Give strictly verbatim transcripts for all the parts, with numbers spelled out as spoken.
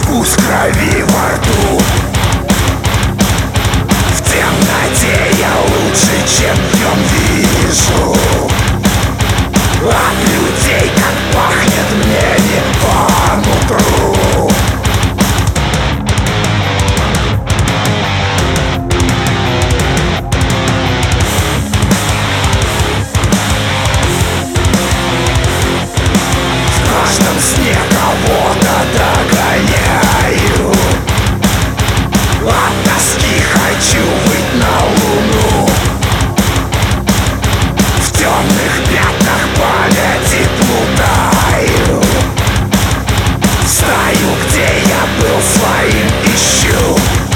Вкус крови во рту. В темноте я лучше, чем днем вижу. От людей как пахнет мне не по нутру. В каждом сне кого-то догоняю. От тоски хочу быть на луну. В темных пятнах памяти плутаю. Стою, где я был своим, ищу.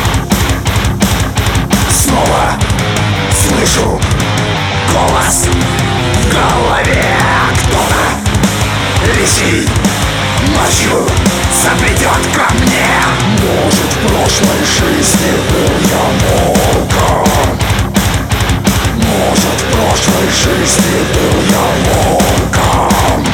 Снова слышу голос в голове. Кто-то летит ночью, забредет ко мне. Может, в прошлой жизни был я волком. Может, в прошлой жизни был я волком.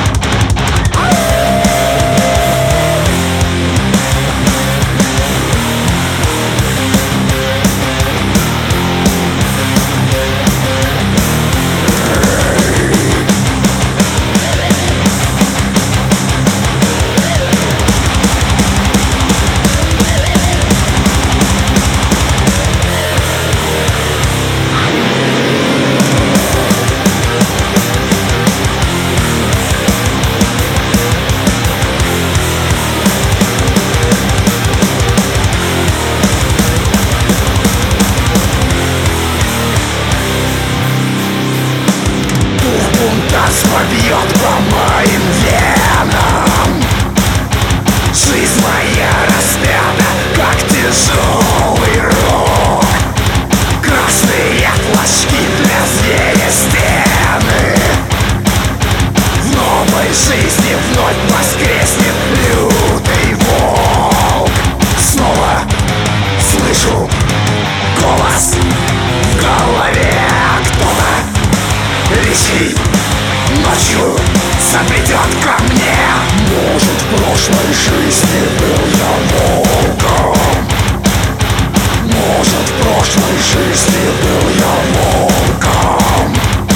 Тоска бьет по моим венам. Жизнь моя распята, как тяжелый рог. Красные флажки для зверя стены. В новой жизни вновь воскреснет лютый волк. Снова слышу голос в голове. Кто-то летит ночью, забредет ко мне. Может, в прошлой жизни был я волком. Может, в прошлой жизни был я волком.